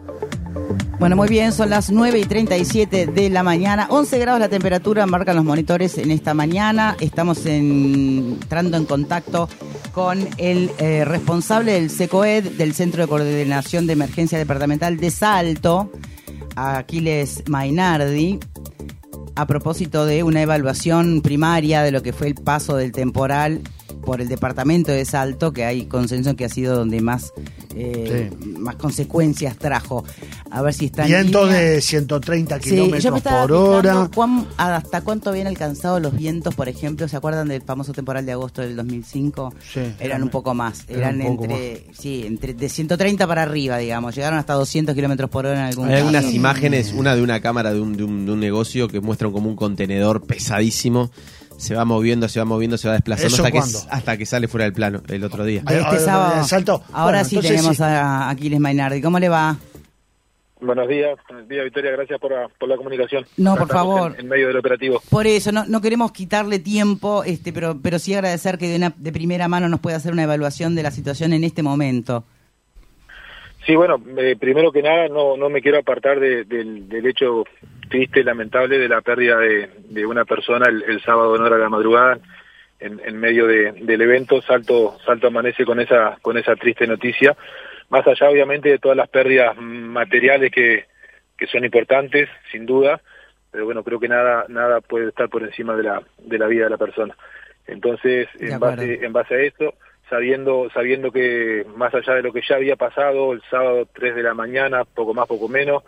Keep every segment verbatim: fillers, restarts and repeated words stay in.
Bueno, muy bien, son las nueve y treinta y siete de la mañana, once grados la temperatura, marcan los monitores en esta mañana. Estamos en, entrando en contacto con el eh, responsable del SECOED, del Centro de Coordinación de Emergencia Departamental de Salto, Aquiles Mainardi, a propósito de una evaluación primaria de lo que fue el paso del temporal por el departamento de Salto, que hay consenso en que ha sido donde más eh, sí. más consecuencias trajo. A ver si está en vientos línea. De ciento treinta kilómetros sí, por hora. Cuán, ¿Hasta cuánto habían alcanzado los vientos, por ejemplo? ¿Se acuerdan del famoso temporal de agosto del dos mil cinco? Sí, eran un poco más. Eran un poco entre más. sí, entre de ciento treinta para arriba, digamos. Llegaron hasta doscientos kilómetros por hora en algún Hay caso. algunas imágenes, una de una cámara de un, de un, de un negocio que muestran como un contenedor pesadísimo. Se va moviendo, se va moviendo, se va desplazando hasta que, hasta que sale fuera del plano el otro día. Este sábado, Salto. Ahora Bueno, sí tenemos sí. a Aquiles Mainardi. ¿Cómo le va? Buenos días, buenos días Victoria, gracias por la, por la comunicación. No, por favor. En, en medio del operativo. Por eso, no, no queremos quitarle tiempo, este, pero, pero sí agradecer que de, una, de primera mano nos pueda hacer una evaluación de la situación en este momento. Sí, bueno, eh, primero que nada no, no me quiero apartar de, de, del hecho triste, lamentable de la pérdida de, de una persona el, el sábado en hora de la madrugada en, en medio de, del evento. Salto, Salto amanece con esa, con esa triste noticia, más allá obviamente de todas las pérdidas materiales que, que son importantes, sin duda, pero bueno, creo que nada, nada puede estar por encima de la, de la vida de la persona. Entonces, en base, en base a esto, sabiendo sabiendo que más allá de lo que ya había pasado el sábado tres de la mañana, poco más, poco menos,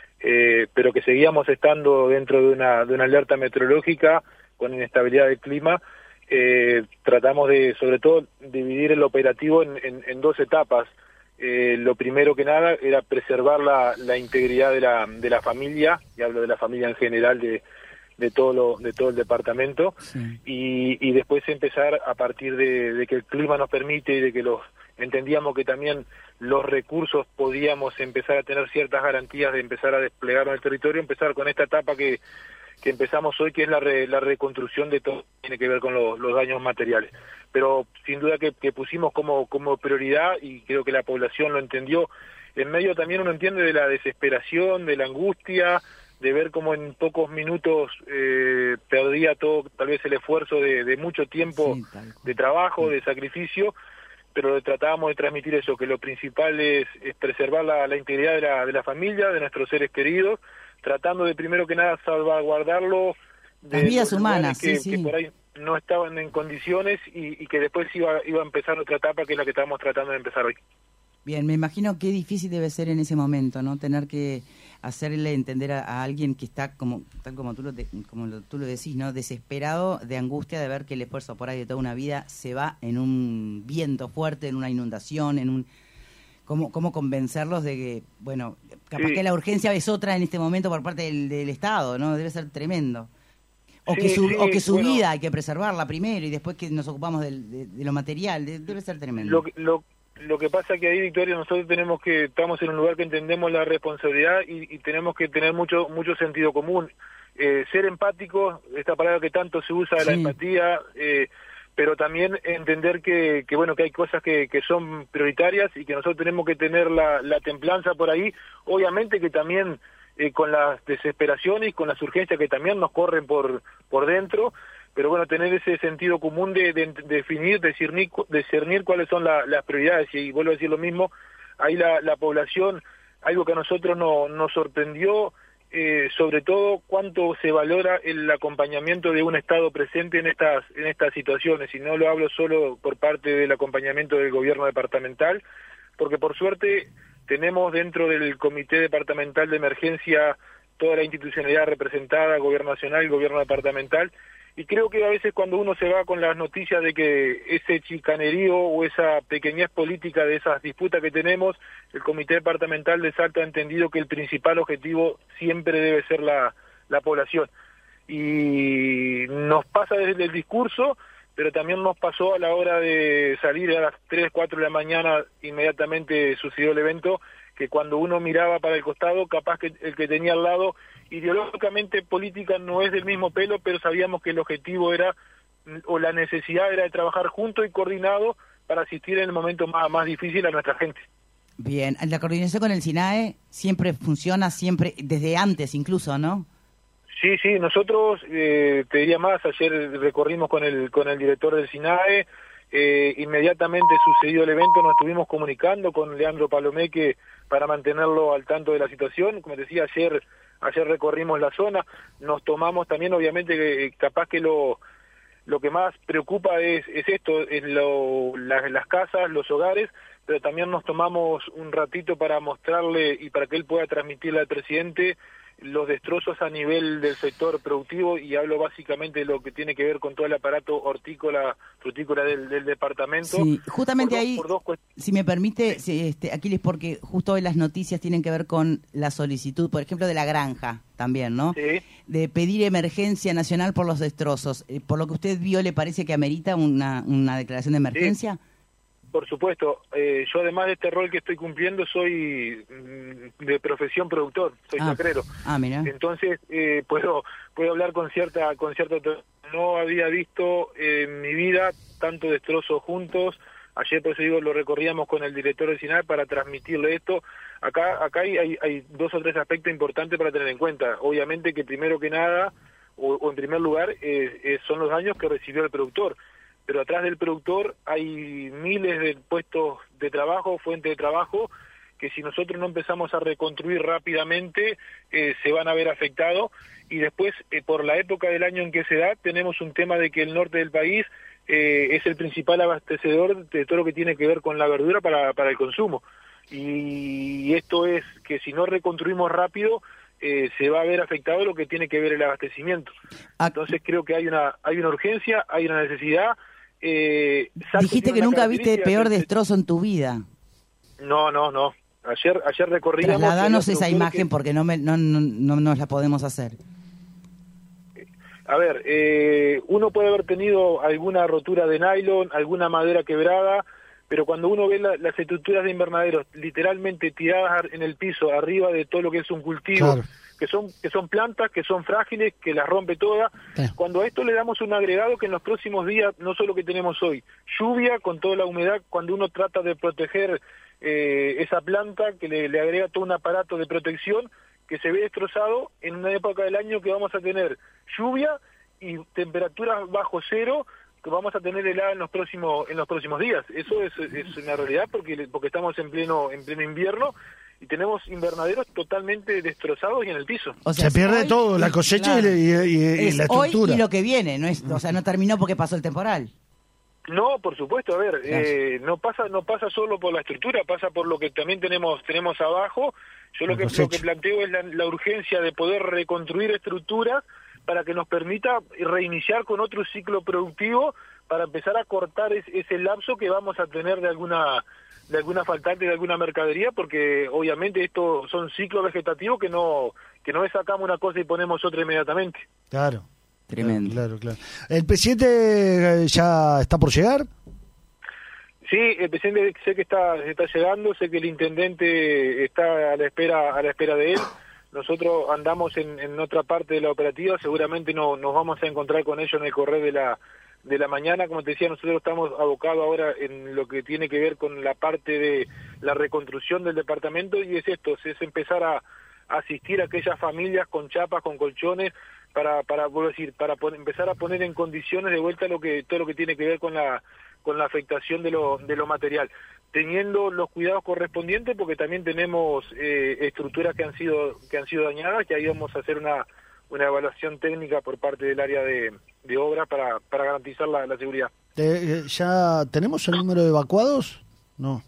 eh, pero que seguíamos estando dentro de una de una alerta meteorológica con inestabilidad del clima, eh, tratamos de, sobre todo, dividir el operativo en, en, en dos etapas. Eh, lo primero que nada era preservar la, la integridad de la, de la familia, y hablo de la familia en general de de todo lo, de todo el departamento, sí. y, y después empezar a partir de, de que el clima nos permite y de que los entendíamos que también los recursos podíamos empezar a tener ciertas garantías de empezar a desplegar en el territorio, empezar con esta etapa que, que empezamos hoy, que es la, re, la reconstrucción de todo lo que tiene que ver con los, los daños materiales. Pero sin duda que, que pusimos como, como prioridad, y creo que la población lo entendió, en medio también uno entiende de la desesperación, de la angustia, de ver cómo en pocos minutos eh, perdía todo, tal vez el esfuerzo de, de mucho tiempo sí, de trabajo, sí. de sacrificio, pero tratábamos de transmitir eso, que lo principal es, es preservar la, la integridad de la, de la familia, de nuestros seres queridos, tratando de primero que nada salvaguardarlo de las vidas humanas, que, sí, que sí. por ahí no estaban en condiciones, y, y que después iba, iba a empezar otra etapa que es la que estamos tratando de empezar hoy. Bien, me imagino qué difícil debe ser en ese momento, ¿no? Tener que hacerle entender a, a alguien que está, como tal como tú lo, de, como lo, tú lo decís, ¿no? Desesperado, de angustia de ver que el esfuerzo por ahí de toda una vida se va en un viento fuerte, en una inundación, en un... ¿Cómo, cómo convencerlos de que, bueno, capaz sí. que la urgencia es otra en este momento por parte del, del Estado, ¿no? Debe ser tremendo. O sí, que su, sí, o que su bueno, vida hay que preservarla primero y después que nos ocupamos del, de, de lo material, de, debe ser tremendo. Lo, lo, lo que pasa que ahí, Victoria, nosotros tenemos que, estamos en un lugar que entendemos la responsabilidad y, y tenemos que tener mucho mucho sentido común. Eh, ser empáticos, esta palabra que tanto se usa, sí. la empatía, eh, pero también entender que, que bueno que hay cosas que, que son prioritarias y que nosotros tenemos que tener la, la templanza por ahí. Obviamente que también eh, con las desesperaciones y con las urgencias que también nos corren por por dentro, pero bueno, tener ese sentido común de, de, de definir, de discernir, de discernir cuáles son la, las prioridades. Y vuelvo a decir lo mismo, ahí la, la población, algo que a nosotros no, nos sorprendió, eh, sobre todo cuánto se valora el acompañamiento de un Estado presente en estas, en estas situaciones, y no lo hablo solo por parte del acompañamiento del gobierno departamental, porque por suerte tenemos dentro del Comité Departamental de Emergencia toda la institucionalidad representada, gobierno nacional, gobierno departamental, y creo que a veces cuando uno se va con las noticias de que ese chicanerío o esa pequeñez política de esas disputas que tenemos, el Comité Departamental de Salto ha entendido que el principal objetivo siempre debe ser la, la población. Y nos pasa desde el discurso, pero también nos pasó a la hora de salir a las tres, cuatro de la mañana, inmediatamente sucedió el evento, que cuando uno miraba para el costado, capaz que el que tenía al lado, ideológicamente política no es del mismo pelo, pero sabíamos que el objetivo era, o la necesidad era de trabajar juntos y coordinados para asistir en el momento más, más difícil a nuestra gente. Bien, la coordinación con el SINAE siempre funciona, siempre, desde antes incluso, ¿no? Sí, sí, nosotros, eh, te diría más, ayer recorrimos con el con el director del SINAE, eh, inmediatamente sucedido el evento nos estuvimos comunicando con Leandro Palomeque para mantenerlo al tanto de la situación. Como decía, ayer ayer recorrimos la zona, nos tomamos también, obviamente, capaz que lo lo que más preocupa es, es esto, es lo, la, las casas, los hogares, pero también nos tomamos un ratito para mostrarle y para que él pueda transmitirle al presidente los destrozos a nivel del sector productivo, y hablo básicamente de lo que tiene que ver con todo el aparato hortícola, frutícola del, del departamento. Sí, justamente por ahí, dos, por dos si me permite, sí, este, Aquiles, porque justo hoy las noticias tienen que ver con la solicitud, por ejemplo, de la granja también, ¿no? Sí. De pedir emergencia nacional por los destrozos. Eh, por lo que usted vio, ¿le parece que amerita una, una declaración de emergencia? Sí. Por supuesto, eh, yo además de este rol que estoy cumpliendo soy mm, de profesión productor, soy ah. sacrero. Ah, mira. Entonces eh, puedo puedo hablar con cierta con cierta no había visto en mi vida tanto destrozo juntos. Ayer, por eso digo, lo recorríamos con el director del SINAE para transmitirle esto. Acá acá hay, hay, hay dos o tres aspectos importantes para tener en cuenta. Obviamente que primero que nada, o, o en primer lugar, eh, eh, son los daños que recibió el productor. Pero atrás del productor hay miles de puestos de trabajo, fuentes de trabajo, que si nosotros no empezamos a reconstruir rápidamente, eh, se van a ver afectados. Y después, eh, por la época del año en que se da, tenemos un tema de que el norte del país eh, es el principal abastecedor de todo lo que tiene que ver con la verdura para, para el consumo. Y esto es que si no reconstruimos rápido, Eh, se va a ver afectado lo que tiene que ver el abastecimiento. Entonces creo que hay una hay una urgencia, hay una necesidad. Eh, Dijiste que nunca viste peor destrozo en tu vida. No, no, no. Ayer ayer recorríamos... Trasladanos esa imagen que... porque no, me, no, no, no nos la podemos hacer. A ver, eh, uno puede haber tenido alguna rotura de nylon, alguna madera quebrada, pero cuando uno ve la, las estructuras de invernaderos literalmente tiradas en el piso, arriba de todo lo que es un cultivo, claro, que son que son plantas, que son frágiles, que las rompe todas, claro, cuando a esto le damos un agregado que en los próximos días, no solo que tenemos hoy, lluvia con toda la humedad, cuando uno trata de proteger eh, esa planta, que le, le agrega todo un aparato de protección, que se ve destrozado en una época del año que vamos a tener lluvia y temperaturas bajo cero, que vamos a tener helada en los próximos en los próximos días. Eso es, es una realidad porque porque estamos en pleno en pleno invierno y tenemos invernaderos totalmente destrozados y en el piso. O sea, se pierde hoy, todo, la cosecha, claro, y, y, y, y la estructura. Hoy y lo que viene, no es, o sea, no terminó porque pasó el temporal. No, por supuesto, a ver, eh, no pasa no pasa solo por la estructura, pasa por lo que también tenemos tenemos abajo. Yo lo que, lo que planteo es la, la urgencia de poder reconstruir estructuras para que nos permita reiniciar con otro ciclo productivo, para empezar a cortar es, ese lapso que vamos a tener de alguna de alguna faltante de alguna mercadería, porque obviamente estos son ciclos vegetativos que no que no es sacamos una cosa y ponemos otra inmediatamente. Claro. Tremendo. Claro, claro. ¿El presidente ya está por llegar? Sí, el presidente sé que está está llegando, sé que el intendente está a la espera a la espera de él. Nosotros andamos en, en otra parte de la operativa, seguramente no, nos vamos a encontrar con ellos en el correr de la de la mañana. Como te decía, nosotros estamos abocados ahora en lo que tiene que ver con la parte de la reconstrucción del departamento, y es esto, es empezar a, a asistir a aquellas familias con chapas, con colchones, para para vuelvo a decir, para poner, empezar a poner en condiciones de vuelta lo que todo lo que tiene que ver con la con la afectación de lo de lo material, teniendo los cuidados correspondientes, porque también tenemos eh, estructuras que han sido que han sido dañadas, que ahí vamos a hacer una una evaluación técnica por parte del área de, de obra para para garantizar la, la seguridad. Eh, ¿Ya tenemos el número de evacuados? No.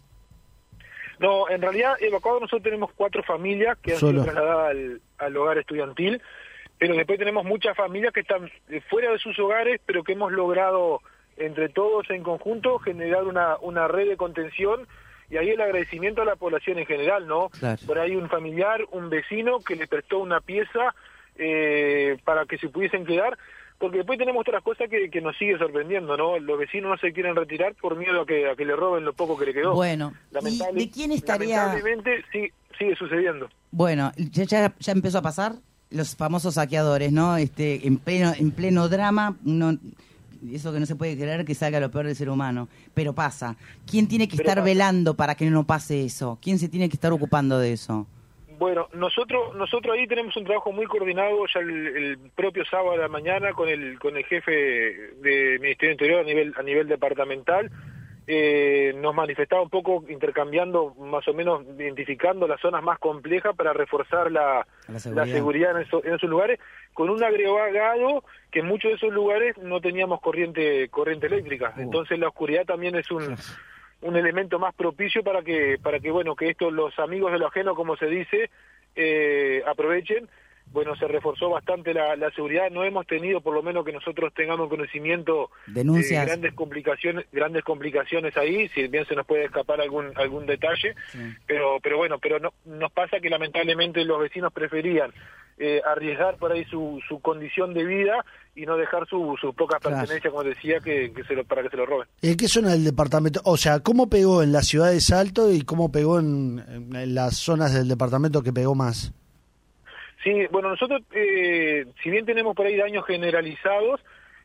No, en realidad evacuados nosotros tenemos cuatro familias que han Solo. sido trasladadas al, al hogar estudiantil, pero después tenemos muchas familias que están fuera de sus hogares, pero que hemos logrado entre todos en conjunto generar una una red de contención, y ahí el agradecimiento a la población en general, ¿no? Claro. Por ahí un familiar, un vecino que le prestó una pieza eh, para que se pudiesen quedar, porque después tenemos otras cosas que, que nos sigue sorprendiendo, ¿no? Los vecinos no se quieren retirar por miedo a que a que le roben lo poco que le quedó. Bueno, Lamentable, ¿y de quién estaría? Lamentablemente sí, sigue sucediendo. Bueno, ya, ya ya empezó a pasar los famosos saqueadores, ¿no? Este, en pleno en pleno drama, uno eso que no se puede creer que salga lo peor del ser humano, pero pasa. ¿Quién tiene que Pero estar pasa. velando para que no pase eso? ¿Quién se tiene que estar ocupando de eso? Bueno, nosotros nosotros ahí tenemos un trabajo muy coordinado ya el, el propio sábado de la mañana con el con el jefe de Ministerio Interior a nivel a nivel departamental. Eh, nos manifestaba un poco intercambiando, más o menos identificando las zonas más complejas para reforzar la, la seguridad, la seguridad en, eso, en esos lugares, con un agregado que en muchos de esos lugares no teníamos corriente corriente eléctrica. Uh. Entonces la oscuridad también es un un elemento más propicio para que para que bueno que esto los amigos de lo ajeno, como se dice, eh, aprovechen. Bueno, se reforzó bastante la, la seguridad. No hemos tenido, por lo menos que nosotros tengamos conocimiento, denuncias, de grandes complicaciones, grandes complicaciones ahí. Si bien se nos puede escapar algún algún detalle, sí. pero pero bueno, pero no nos pasa que lamentablemente los vecinos preferían eh, arriesgar por ahí su su condición de vida y no dejar su sus pocas claro. pertenencias, como decía, que, que se lo, para que se lo roben. ¿En qué zona del departamento? O sea, ¿cómo pegó en la ciudad de Salto y cómo pegó en, en las zonas del departamento que pegó más? Sí, bueno, nosotros, eh, si bien tenemos por ahí daños generalizados,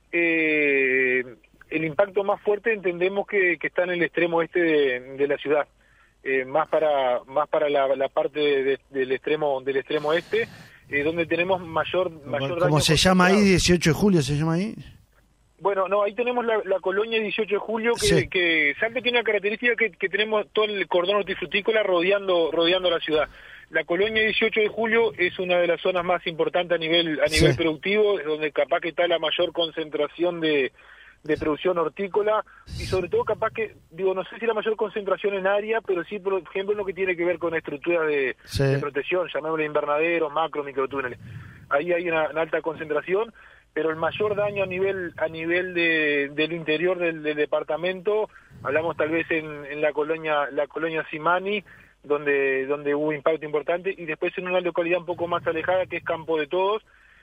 eh, el impacto más fuerte entendemos que, que está en el extremo este de, de la ciudad, eh, más para más para la, la parte de, del extremo del extremo este, eh, donde tenemos mayor mayor daño. ¿Cómo se llama ahí? dieciocho de julio se llama ahí. Bueno, no, ahí tenemos la, la colonia dieciocho de julio, que, sí. que Salto tiene una característica que, que tenemos todo el cordón hortifrutícola rodeando rodeando la ciudad. La colonia dieciocho de julio es una de las zonas más importantes a nivel a nivel sí. productivo, es donde capaz que está la mayor concentración de, de producción hortícola y sobre todo capaz que, digo, no sé si la mayor concentración en área, pero sí, por ejemplo, en lo que tiene que ver con estructuras de, sí. de protección, llamémosle invernaderos, macro, microtúneles. Ahí hay una, una alta concentración, pero el mayor daño a nivel a nivel de, del interior del, del departamento, hablamos tal vez en, en la colonia la colonia Simani, donde donde hubo impacto importante, y después en una localidad un poco más alejada que es Campo de Todos,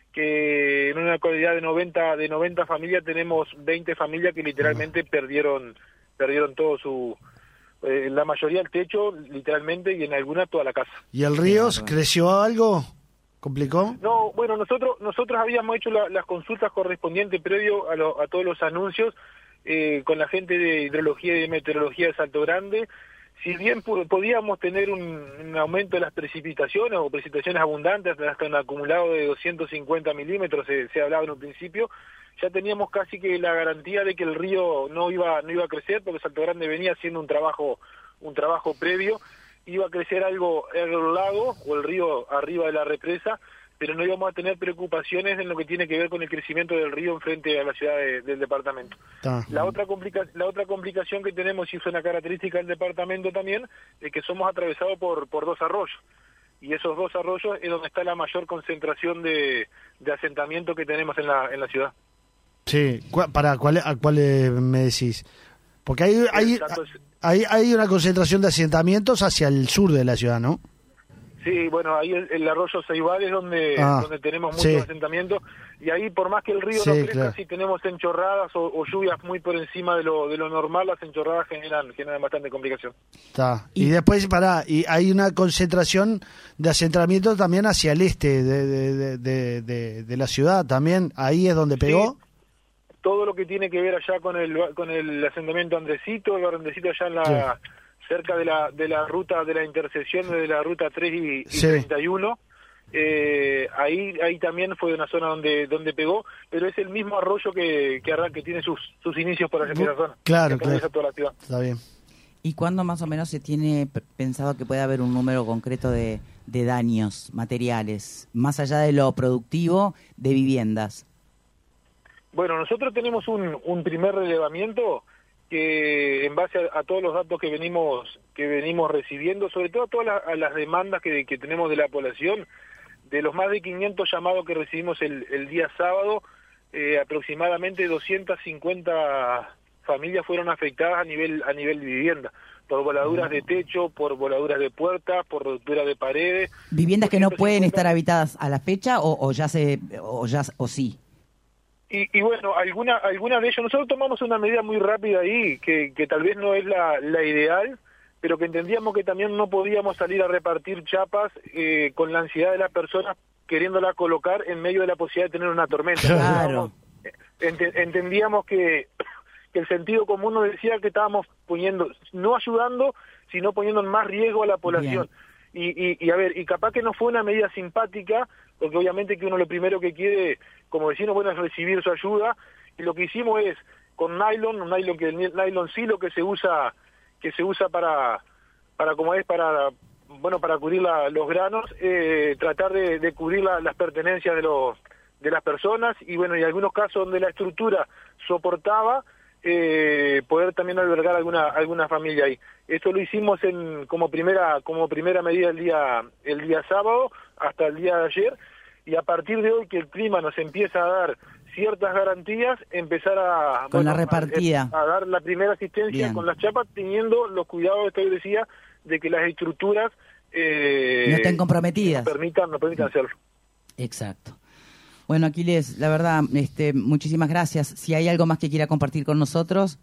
que en una localidad de noventa de noventa familias tenemos veinte familias que literalmente uh-huh. perdieron perdieron todo su eh, la mayoría el techo literalmente y en alguna toda la casa. ¿Y el río creció algo? ¿Complicó? No, bueno, nosotros nosotros habíamos hecho la, las consultas correspondientes previo a, lo, a todos los anuncios eh, con la gente de hidrología y de meteorología de Salto Grande. Si bien podíamos tener un, un aumento de las precipitaciones o precipitaciones abundantes, hasta un acumulado de doscientos cincuenta milímetros, se, se hablaba en un principio, ya teníamos casi que la garantía de que el río no iba no iba a crecer, porque Salto Grande venía haciendo un trabajo un trabajo previo, iba a crecer algo el lago o el río arriba de la represa, pero no íbamos a tener preocupaciones en lo que tiene que ver con el crecimiento del río enfrente a la ciudad de, del departamento. Ah. La otra complica, la otra complicación que tenemos, y es una característica del departamento también, es que somos atravesados por, por dos arroyos, y esos dos arroyos es donde está la mayor concentración de, de asentamiento que tenemos en la, en la ciudad. Sí, ¿para cuál, a cuáles me decís? Porque hay, hay, hay, hay una concentración de asentamientos hacia el sur de la ciudad, ¿no? Sí, bueno, ahí el, el arroyo Ceibal es donde, ah, donde tenemos muchos sí. asentamientos, y ahí por más que el río sí, no crezca, claro. si tenemos enchorradas o, o lluvias muy por encima de lo de lo normal, las enchorradas generan generan bastante complicación. Está. Y, y después, pará, y hay una concentración de asentamientos también hacia el este de, de, de, de, de la ciudad, también, ahí es donde pegó. Sí. Todo lo que tiene que ver allá con el con el asentamiento Andresito, el barrio Andresito allá en la... Sí. cerca de la de la ruta de la intersección de la ruta tres y, y sí. treinta y uno, eh, ahí ahí también fue una zona donde donde pegó, pero es el mismo arroyo que que, que tiene sus sus inicios por esa zona. Claro, claro. Toda la ciudad. Está bien. ¿Y cuándo más o menos se tiene pensado que puede haber un número concreto de, de daños materiales, más allá de lo productivo, de viviendas? Bueno, nosotros tenemos un, un primer relevamiento que en base a, a todos los datos que venimos que venimos recibiendo, sobre todo a todas la, a las demandas que, que tenemos de la población, de los más de quinientos llamados que recibimos el, el día sábado, eh, aproximadamente doscientas cincuenta familias fueron afectadas a nivel a nivel de vivienda, por voladuras de techo, por voladuras de puertas, por rupturas de paredes. ¿Viviendas que no pueden estar habitadas a la fecha o, o ya se o ya o sí? Y, y bueno, alguna alguna de ellos, nosotros tomamos una medida muy rápida ahí, que, que tal vez no es la, la ideal, pero que entendíamos que también no podíamos salir a repartir chapas eh, con la ansiedad de las personas queriéndola colocar en medio de la posibilidad de tener una tormenta. Claro. ent entendíamos que, que el sentido común nos decía que estábamos poniendo, no ayudando, sino poniendo en más riesgo a la población. Y, y, y a ver, y capaz que no fue una medida simpática, porque obviamente que uno lo primero que quiere como vecino, bueno, es recibir su ayuda, y lo que hicimos es, con nylon, un nylon que el nylon sí lo que se usa, que se usa para, para como es, para, bueno, para cubrir la, los granos, eh, tratar de, de cubrir la, las pertenencias de los de las personas, y bueno, y algunos casos donde la estructura soportaba, eh, poder también albergar alguna alguna familia ahí. Esto lo hicimos en como primera como primera medida el día el día sábado hasta el día de ayer, y a partir de hoy que el clima nos empieza a dar ciertas garantías, empezar a con bueno, la repartida a, a dar la primera asistencia Bien. Con las chapas, teniendo los cuidados que yo decía de que las estructuras eh, no estén comprometidas, nos permitan nos permitan hacerlo. Exacto. Bueno, Aquiles, la verdad, este, muchísimas gracias. Si hay algo más que quiera compartir con nosotros.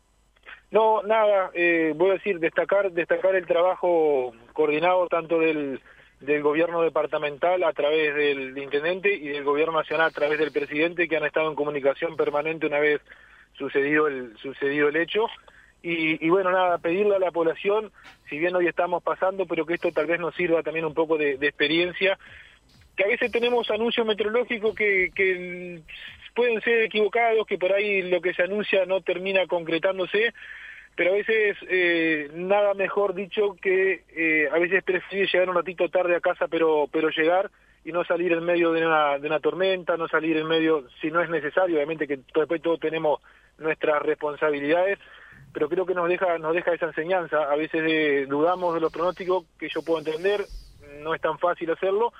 No, nada, eh, voy a decir, destacar destacar el trabajo coordinado tanto del, del gobierno departamental a través del intendente y del gobierno nacional a través del presidente, que han estado en comunicación permanente una vez sucedido el, sucedido el hecho. Y, y bueno, nada, pedirle a la población, si bien hoy estamos pasando, pero que esto tal vez nos sirva también un poco de, de experiencia, que a veces tenemos anuncios meteorológicos que, que pueden ser equivocados, que por ahí lo que se anuncia no termina concretándose, pero a veces eh, nada mejor dicho que eh, a veces prefiere llegar un ratito tarde a casa, pero pero llegar y no salir en medio de una, de una tormenta, no salir en medio, si no es necesario, obviamente que después todos tenemos nuestras responsabilidades, pero creo que nos deja nos deja esa enseñanza. A veces eh, dudamos de los pronósticos, que yo puedo entender, no es tan fácil hacerlo,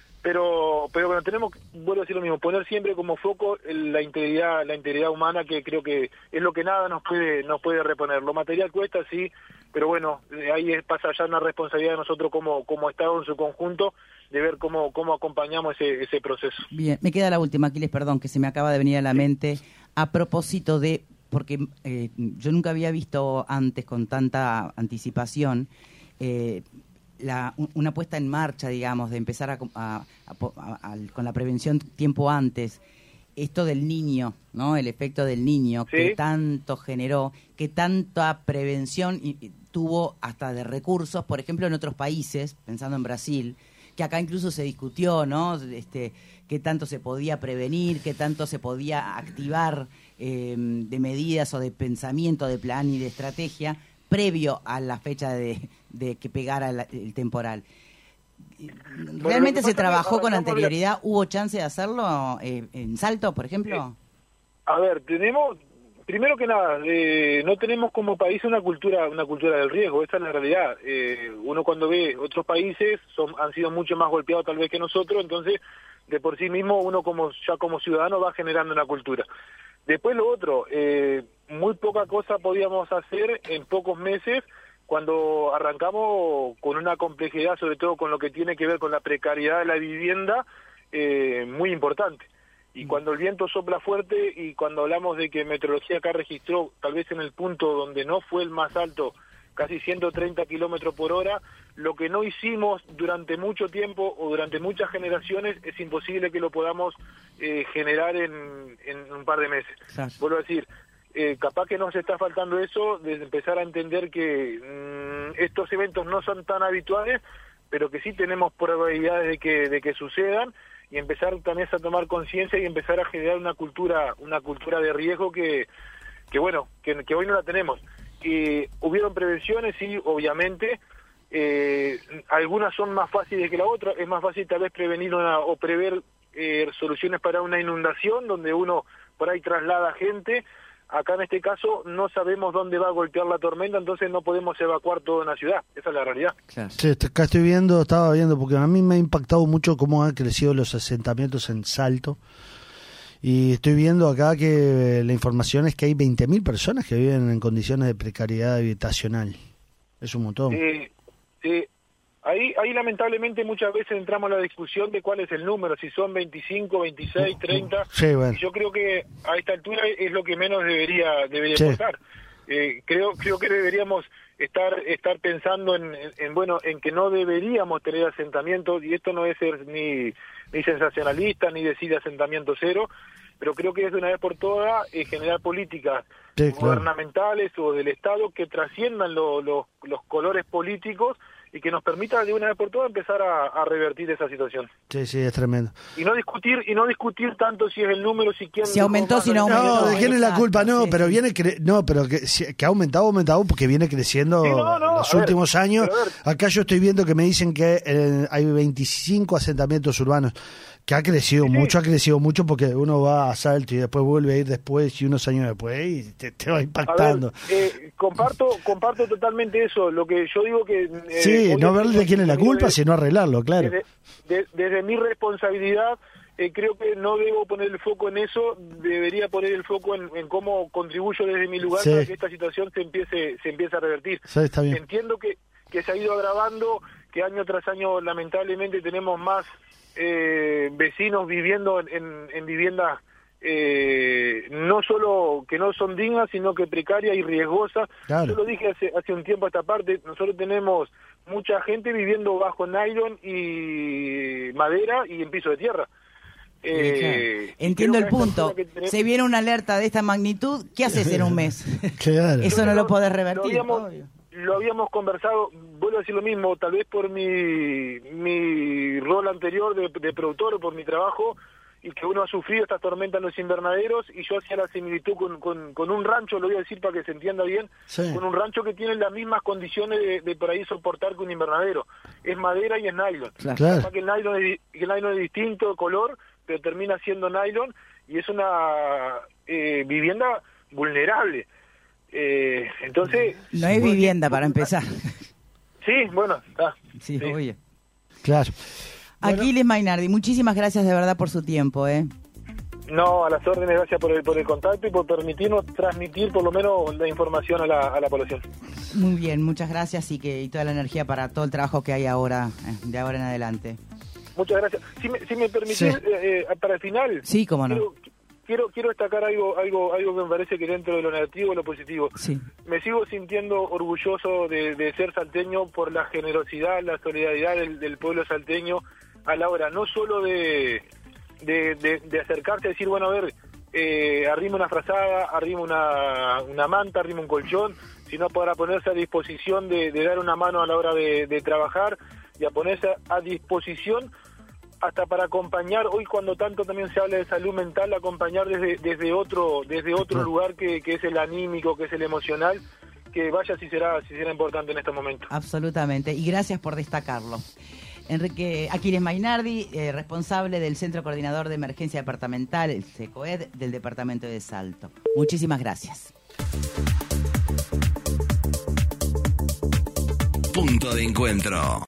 pero pero bueno, tenemos, vuelvo a decir lo mismo, poner siempre como foco la integridad la integridad humana, que creo que es lo que nada nos puede nos puede reponer. Lo material cuesta, sí, pero bueno, ahí pasa ya una responsabilidad de nosotros como como Estado en su conjunto, de ver cómo cómo acompañamos ese ese proceso. Bien, me queda la última, Aquiles, perdón, que se me acaba de venir a la mente, a propósito de, porque eh, yo nunca había visto antes con tanta anticipación eh, La, una puesta en marcha, digamos, de empezar a, a, a, a, a, con la prevención tiempo antes, esto del niño, ¿no? El efecto del niño, ¿sí? Que tanto generó, que tanta prevención y, y tuvo hasta de recursos, por ejemplo, en otros países, pensando en Brasil, que acá incluso se discutió, ¿no? Este, qué tanto se podía prevenir, qué tanto se podía activar eh, de medidas o de pensamiento, de plan y de estrategia previo a la fecha de, de que pegara la, el temporal. ¿Realmente bueno, se trabajó con anterioridad? ¿Hubo chance de hacerlo eh, en Salto, por ejemplo? Eh, a ver, tenemos, primero que nada, eh, no tenemos como país una cultura una cultura del riesgo, esa es la realidad. Eh, uno cuando ve otros países son han sido mucho más golpeados tal vez que nosotros, entonces de por sí mismo uno como ya como ciudadano va generando una cultura. Después lo otro, eh, muy poca cosa podíamos hacer en pocos meses cuando arrancamos con una complejidad, sobre todo con lo que tiene que ver con la precariedad de la vivienda, eh, muy importante. Y cuando el viento sopla fuerte y cuando hablamos de que Meteorología acá registró, tal vez en el punto donde no fue el más alto, casi ciento treinta kilómetros por hora, lo que no hicimos durante mucho tiempo o durante muchas generaciones es imposible que lo podamos eh, generar en, en un par de meses. Claro. Vuelvo a decir, eh, capaz que nos está faltando eso, de empezar a entender que mmm, estos eventos no son tan habituales, pero que sí tenemos probabilidades de que, de que sucedan, y empezar también a tomar conciencia y empezar a generar una cultura una cultura de riesgo que, que bueno, que, que hoy no la tenemos. Eh, hubieron prevenciones, sí, obviamente, eh, algunas son más fáciles que la otra, es más fácil tal vez prevenir una, o prever eh, soluciones para una inundación donde uno por ahí traslada gente. Acá en este caso no sabemos dónde va a golpear la tormenta, entonces no podemos evacuar toda una ciudad, esa es la realidad. Claro. Sí, acá estoy viendo, estaba viendo, porque a mí me ha impactado mucho cómo han crecido los asentamientos en Salto. Y estoy viendo acá que la información es que hay veinte mil personas que viven en condiciones de precariedad habitacional. Es un montón. Eh, eh, ahí, ahí lamentablemente muchas veces entramos en la discusión de cuál es el número, si son veinticinco, veintiséis, treinta. Sí, bueno. Yo creo que a esta altura es lo que menos debería debería sí. importar. Eh, creo creo que deberíamos estar estar pensando en, en, en bueno en que no deberíamos tener asentamientos, y esto no es ser ni ni sensacionalista ni decir asentamiento cero, pero creo que es de una vez por todas eh, generar políticas sí, gubernamentales claro. o del Estado que trasciendan lo, lo, los colores políticos y que nos permita de una vez por todas empezar a, a revertir esa situación. Sí, sí, es tremendo. Y no discutir y no discutir tanto si es el número, si quién... Si aumentó, si no aumentó. No, de quién es la culpa, no, sí, pero sí. viene cre no, pero que, que ha aumentado, ha aumentado porque viene creciendo sí, no, no, los últimos ver, años. Acá yo estoy viendo que me dicen que eh, hay veinticinco asentamientos urbanos, que ha crecido sí, mucho, sí. ha crecido mucho porque uno va a Salto y después vuelve a ir después y unos años después y te, te va impactando. A ver, eh, comparto comparto totalmente eso, lo que yo digo que... Eh, sí, no verle de quién es la culpa, de, sino arreglarlo, claro. Desde, de, desde mi responsabilidad, eh, creo que no debo poner el foco en eso, debería poner el foco en, en cómo contribuyo desde mi lugar sí. para que esta situación se empiece se empiece a revertir. Sí, está bien. Entiendo que, que se ha ido agravando, que año tras año lamentablemente tenemos más eh, vecinos viviendo en, en, en viviendas eh, no solo que no son dignas, sino que precarias y riesgosas. Claro. Yo lo dije hace, hace un tiempo a esta parte, nosotros tenemos mucha gente viviendo bajo nylon y madera y en piso de tierra. Eh, Entiendo el punto. Tenemos... Se viene una alerta de esta magnitud, ¿qué haces en un mes? Claro. Eso no lo podés revertir. Lo habíamos, lo habíamos conversado, vuelvo a decir lo mismo, tal vez por mi, mi rol anterior de, de productor o por mi trabajo, y que uno ha sufrido estas tormentas en los invernaderos, y yo hacía la similitud con, con, con un rancho, lo voy a decir para que se entienda bien, sí. con un rancho que tiene las mismas condiciones de, de por ahí soportar que un invernadero. Es madera y es nylon. Claro. Que el nylon es, que el nylon es distinto de color, pero termina siendo nylon, y es una eh, vivienda vulnerable. Eh, entonces... No hay vivienda para empezar. Sí, bueno, está. Sí, sí. Oye. Claro. Bueno. Aquiles Mainardi, muchísimas gracias de verdad por su tiempo, ¿eh? No, a las órdenes, gracias por el, por el contacto y por permitirnos transmitir por lo menos la información a la, a la población. Muy bien, muchas gracias y que y toda la energía para todo el trabajo que hay ahora, de ahora en adelante. Muchas gracias. Si me, si me permitís, sí. eh, para el final, sí, cómo no. Quiero, quiero, quiero destacar algo, algo, algo que me parece que dentro de lo negativo y lo positivo. Sí. Me sigo sintiendo orgulloso de, de ser salteño por la generosidad, la solidaridad del, del pueblo salteño a la hora no solo de, de, de, de acercarse a decir, bueno, a ver, eh, arrima una frazada, arrima una, una manta, arrima un colchón, sino para ponerse a disposición de, de dar una mano a la hora de, de trabajar y a ponerse a disposición hasta para acompañar, hoy cuando tanto también se habla de salud mental, acompañar desde, desde otro, desde otro lugar que, que es el anímico, que es el emocional, que vaya si será, si será importante en este momento. Absolutamente, y gracias por destacarlo. Enrique Aquiles Mainardi, eh, responsable del Centro Coordinador de Emergencia Departamental, el SECOED, del Departamento de Salto. Muchísimas gracias. Punto de encuentro.